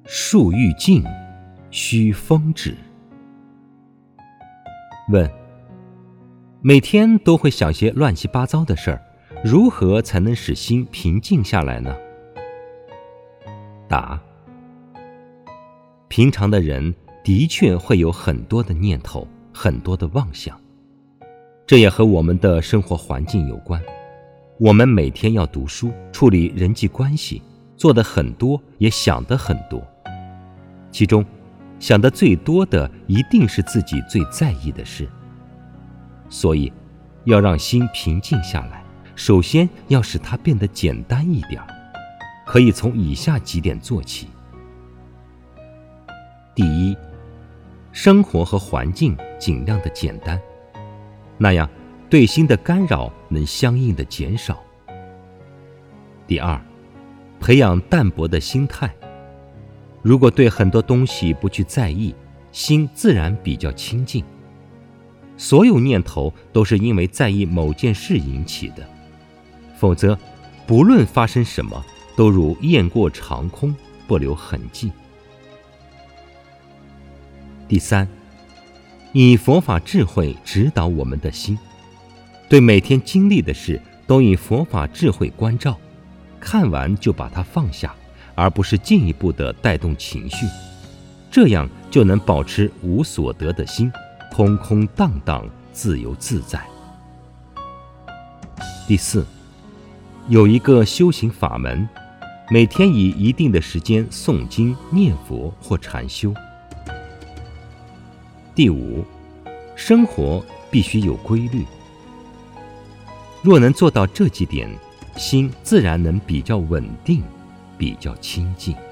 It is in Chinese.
树欲静，须风止。问：每天都会想些乱七八糟的事儿，如何才能使心平静下来呢？答：平常的人的确会有很多的念头，很多的妄想，这也和我们的生活环境有关。我们每天要读书，处理人际关系，做得很多，也想得很多。其中想得最多的一定是自己最在意的事。所以要让心平静下来，首先要使它变得简单一点，可以从以下几点做起。第一，生活和环境尽量的简单，那样对心的干扰能相应的减少。第二，培养淡泊的心态。如果对很多东西不去在意，心自然比较清静。所有念头都是因为在意某件事引起的，否则不论发生什么，都如雁过长空，不留痕迹。第三，以佛法智慧指导我们的心，对每天经历的事都以佛法智慧关照，看完就把它放下，而不是进一步的带动情绪，这样就能保持无所得的心，空空荡荡，自由自在。第四，有一个修行法门，每天以一定的时间诵经、念佛或禅修。第五，生活必须有规律。若能做到这几点，心自然能比较稳定，比较清静。